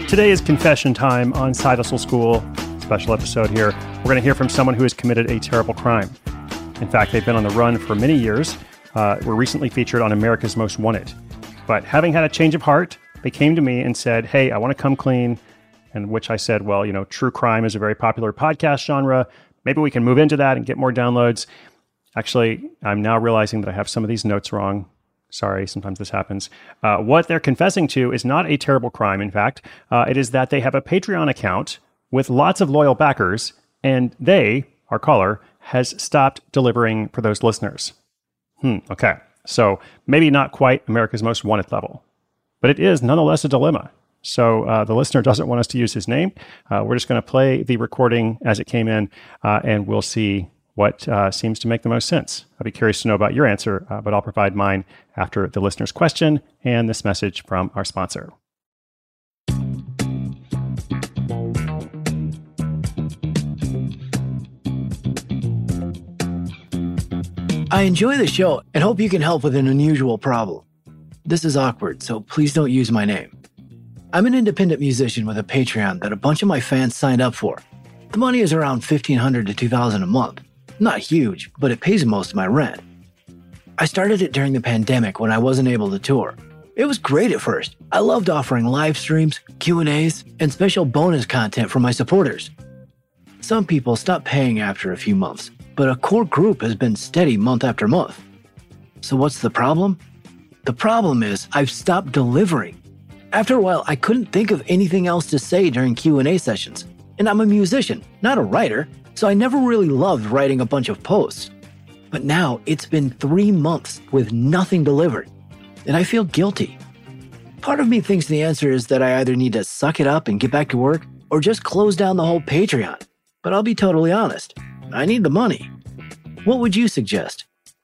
Today is confession time on Side Hustle School. Special episode here. We're going to hear from someone who has committed a terrible crime. In fact, they've been on the run for many years. Were recently featured on America's Most Wanted. But having had a change of heart, they came to me and said, hey, I want to come clean. And which I said, well, you know, true crime is a very popular podcast genre. Maybe we can move into that and get more downloads. Actually, I'm now realizing that I have some of these notes wrong. Sorry, sometimes this happens. What they're confessing to is not a terrible crime, in fact. It is that they have a Patreon account with lots of loyal backers, and they, our caller, has stopped delivering for those listeners. Okay. So maybe not quite America's Most Wanted level, but it is nonetheless a dilemma. So the listener doesn't want us to use his name. We're just going to play the recording as it came in, and we'll see what seems to make the most sense. I'd be curious to know about your answer, but I'll provide mine after the listener's question and this message from our sponsor. I enjoy the show and hope you can help with an unusual problem. This is awkward, so please don't use my name. I'm an independent musician with a Patreon that a bunch of my fans signed up for. The money is around $1,500 to $2,000 a month. Not huge, but it pays most of my rent. I started it during the pandemic when I wasn't able to tour. It was great at first. I loved offering live streams, Q&As, and special bonus content for my supporters. Some people stopped paying after a few months, but a core group has been steady month after month. So what's the problem? The problem is I've stopped delivering. After a while, I couldn't think of anything else to say during Q&A sessions. And I'm a musician, not a writer, so I never really loved writing a bunch of posts. But now it's been 3 months with nothing delivered, and I feel guilty. Part of me thinks the answer is that I either need to suck it up and get back to work, or just close down the whole Patreon. But I'll be totally honest, I need the money. What would you suggest?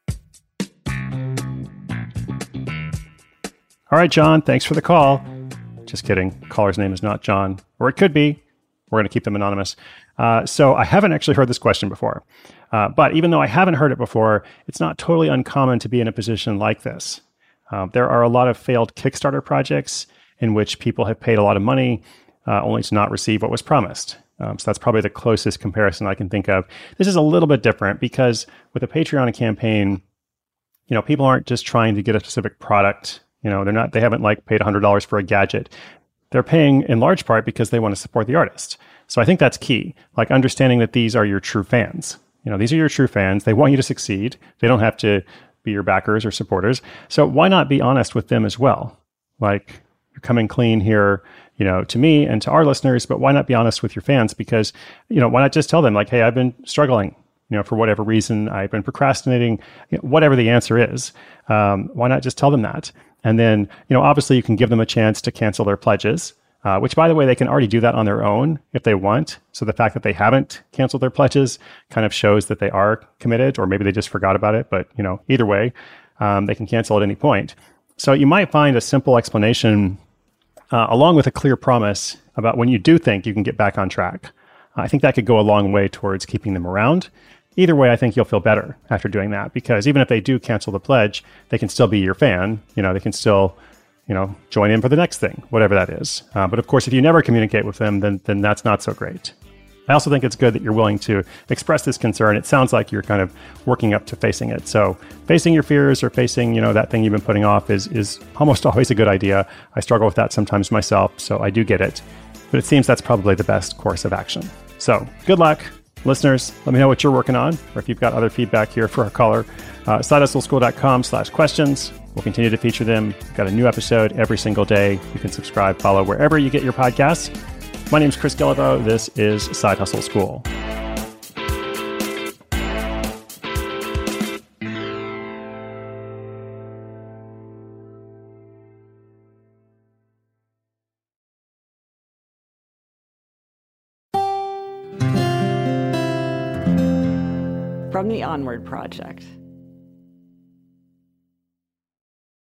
All right, John, thanks for the call. Just kidding. Caller's name is not John, or it could be. We're going to keep them anonymous. So I haven't actually heard this question before. But even though I haven't heard it before, it's not totally uncommon to be in a position like this. There are a lot of failed Kickstarter projects in which people have paid a lot of money only to not receive what was promised. So that's probably the closest comparison I can think of. This is a little bit different because with a Patreon campaign, you know, people aren't just trying to get a specific product. You know, they haven't like paid $100 for a gadget. They're paying in large part because they want to support the artist. So I think that's key, like understanding that these are your true fans. You know, these are your true fans. They want you to succeed. They don't have to be your backers or supporters. So why not be honest with them as well? Like, you're coming clean here, you know, to me and to our listeners, but why not be honest with your fans? Because, you know, why not just tell them like, hey, I've been struggling, you know, for whatever reason, I've been procrastinating, you know, whatever the answer is. Why not just tell them that? And then, you know, obviously you can give them a chance to cancel their pledges, which, by the way, they can already do that on their own if they want. So the fact that they haven't canceled their pledges kind of shows that they are committed, or maybe they just forgot about it. But, you know, either way, they can cancel at any point. So you might find a simple explanation along with a clear promise about when you do think you can get back on track. I think that could go a long way towards keeping them around. Either way, I think you'll feel better after doing that, because even if they do cancel the pledge, they can still be your fan. You know, they can still, you know, join in for the next thing, whatever that is. But of course, if you never communicate with them, then that's not so great. I also think it's good that you're willing to express this concern. It sounds like you're kind of working up to facing it. So facing your fears or facing, you know, that thing you've been putting off is almost always a good idea. I struggle with that sometimes myself, so I do get it. But it seems that's probably the best course of action. So good luck. Listeners, let me know what you're working on, or if you've got other feedback here for our caller. SideHustleSchool.com/questions. We'll continue to feature them. We've got a new episode every single day. You can subscribe, follow wherever you get your podcasts. My name's Chris Guillebeau. This is Side Hustle School. From the Onward Project.